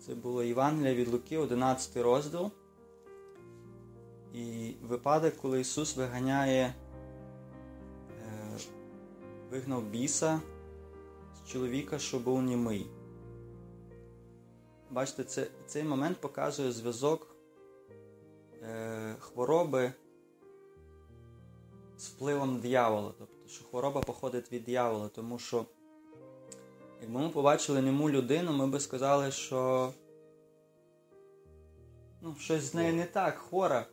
Це було Євангеліє від Луки, 11 розділ. І випадок, коли Ісус вигнав біса з чоловіка, що був німий. Бачите, цей момент показує зв'язок хвороби з впливом диявола. Тобто, що хвороба походить від диявола, тому що якби ми побачили німу людину, ми би сказали, що щось з нею не так, хвора.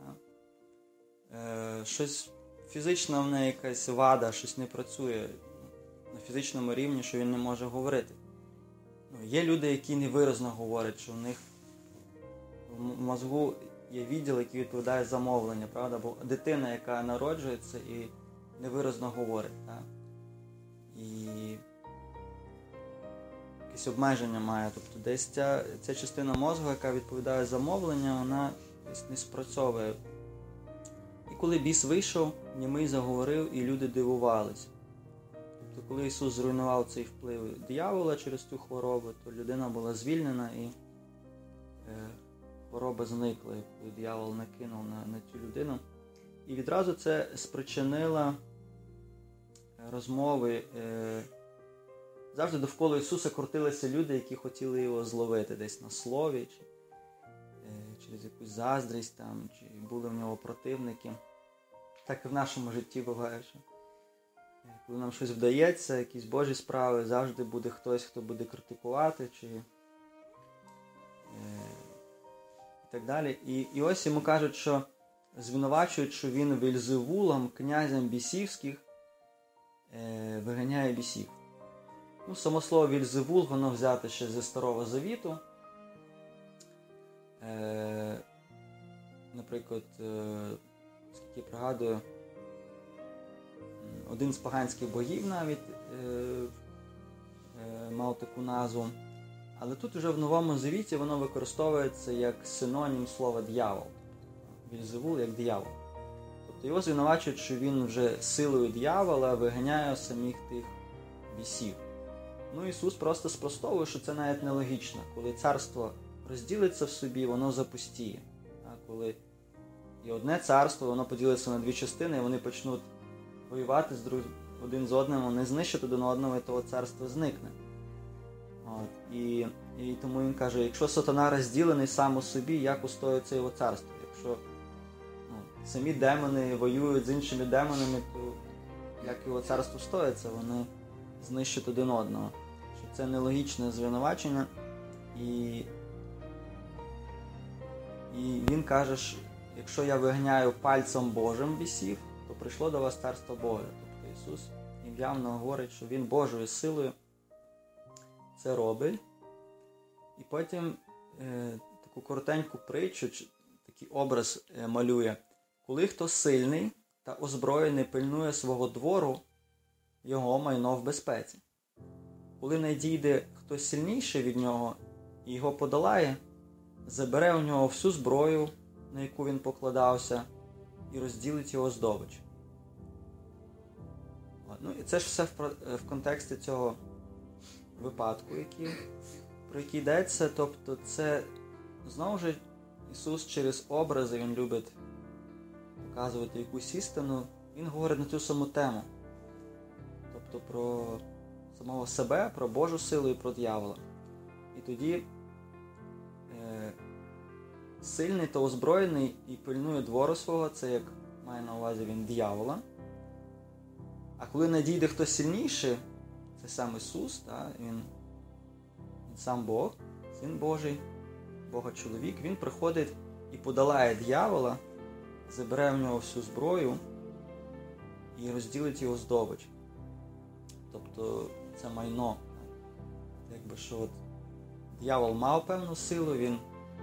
Щось фізично в неї якась вада, щось не працює на фізичному рівні, що він не може говорити. Є люди, які невиразно говорять, що в них в мозку є відділ, який відповідає за мовлення, правда? Бо дитина, яка народжується і невиразно говорить, так? І якесь обмеження має. Тобто десь ця частина мозку, яка відповідає за мовлення, вона десь не спрацьовує. І коли біс вийшов, німий заговорив, і люди дивувалися. Тобто, коли Ісус зруйнував цей вплив диявола через цю хворобу, то людина була звільнена і хвороба зникла, коли диявол накинув на цю людину. І відразу це спричинило розмови. Завжди довкола Ісуса крутилися люди, які хотіли його зловити десь на слові, чи через якусь заздрість, там, чи були в нього противники. Так і в нашому житті буває, що коли нам щось вдається, якісь Божі справи, завжди буде хтось, хто буде критикувати, чи і так далі. І ось йому кажуть, що звинувачують, що він Вельзевулом, князем бісівських, виганяє бісів. Само слово Вельзевул, воно взяте ще зі Старого Завіту. Наприклад, скільки пригадую, один з поганських богів навіть мав таку назву. Але тут вже в Новому Завіті воно використовується як синонім слова «д'явол». Вельзевул як диявол. Тобто його звинувачують, що він вже силою диявола виганяє самих тих бісів. Ісус просто спростовує, що це навіть нелогічно. Коли царство розділиться в собі, воно запустіє. Коли і одне царство, воно поділиться на дві частини, і вони почнуть воювати один з одним, вони знищать один одного, і того царство зникне. І тому він каже, якщо сатана розділений сам у собі, як устоїться його царство? Якщо самі демони воюють з іншими демонами, то як його царство стоїться? Вони знищать один одного. Що це нелогічне звинувачення. І він каже, що якщо я виганяю пальцем Божим бісів, то прийшло до вас царство Боже. Тобто Ісус їм явно говорить, що Він Божою силою це робить. І потім таку коротеньку притчу, такий образ малює. Коли хто сильний та озброєний пильнує свого двору, його майно в безпеці. Коли надійде хтось сильніший від нього і його подолає, забере у нього всю зброю, на яку він покладався, і розділить його здобич. І це ж все в контексті цього випадку, про який йдеться. Тобто це, знову ж, Ісус через образи, Він любить показувати якусь істину, Він говорить на цю саму тему. Тобто про самого себе, про Божу силу і про диявола. І тоді сильний та озброєний і пильнує двору свого, це як має на увазі він диявола. А коли надійде хтось сильніший, це сам Ісус, він сам Бог, Син Божий, Бога-чоловік, Він приходить і подолає диявола, забере в нього всю зброю і розділить його здобич. Тобто це майно. Якби що диявол мав певну силу, він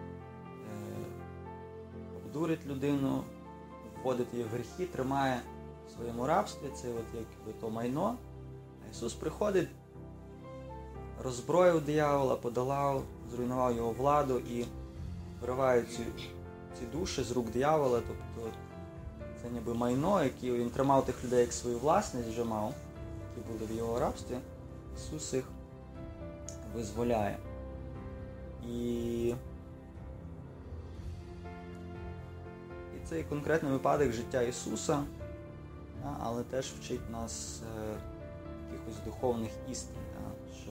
обдурить людину, вводить її в гріхи, тримає в своєму рабстві, це якби то майно. А Ісус приходить, роззброїв диявола, подолав, зруйнував його владу і вириває ці душі з рук диявола. Тобто це ніби майно, яке він тримав тих людей як свою власність, вже мав, які були в його рабстві. Ісус їх визволяє. І це конкретний випадок життя Ісуса, але теж вчить нас якихось духовних істин, що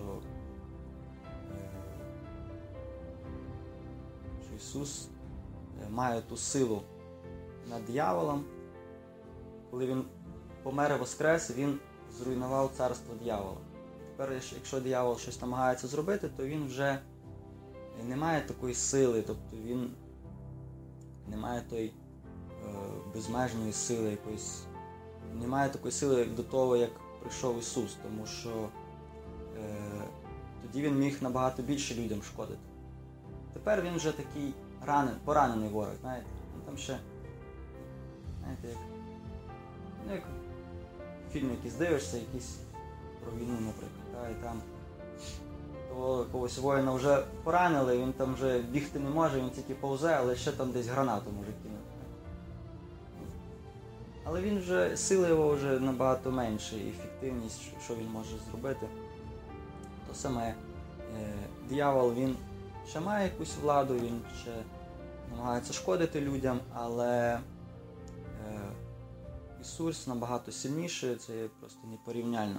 Ісус має ту силу над дияволом. Коли Він помер і воскрес, Він зруйнував царство диявола. Тепер, якщо диявол щось намагається зробити, то він вже не має такої сили, тобто він не має тої безмежної сили якоїсь, немає такої сили, як до того, як прийшов Ісус, тому що тоді Він міг набагато більше людям шкодити. Тепер він вже такий поранений ворог, знаєте. Там ще, знаєте, як фільм якийсь дивишся, якийсь про війну, наприклад, і там якогось воїна вже поранили, він там вже бігти не може, він тільки повзе, але ще там десь гранату може кинути. Але він вже, сили його вже набагато менше, і ефективність, що він може зробити. То саме диявол, він ще має якусь владу, він ще намагається шкодити людям, але Ісус набагато сильніший, це просто непорівнянно.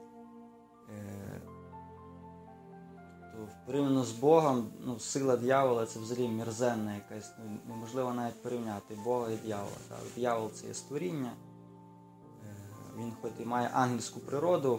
Порівняно з Богом, сила диявола це взагалі мерзенна якась, неможливо навіть порівняти Бога і диявола. Диявол це є створіння, він хоч і має ангельську природу.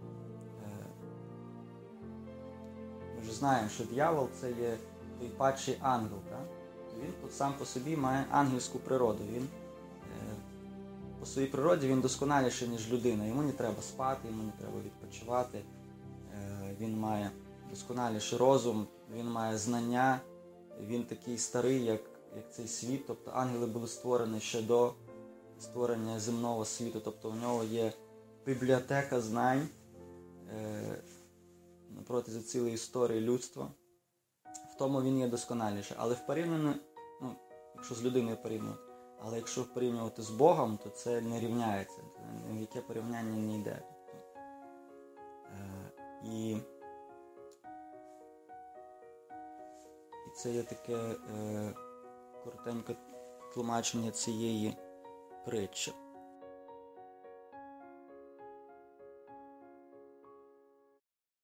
Ми ж знаємо, що диявол це є той падший ангел. Він сам по собі має ангельську природу. Він по своїй природі він досконаліший, ніж людина. Йому не треба спати, йому не треба відпочивати. Він має досконаліший розум, він має знання, він такий старий, як цей світ. Тобто ангели були створені ще до створення земного світу. Тобто у нього є бібліотека знань протягом цілої історії людства. В тому він є досконаліший. Але в порівнянні, якщо з людиною порівнювати, але якщо порівнювати з Богом, то це не рівняється. Ні в яке порівняння не йде. І це є таке коротеньке тлумачення цієї притчі.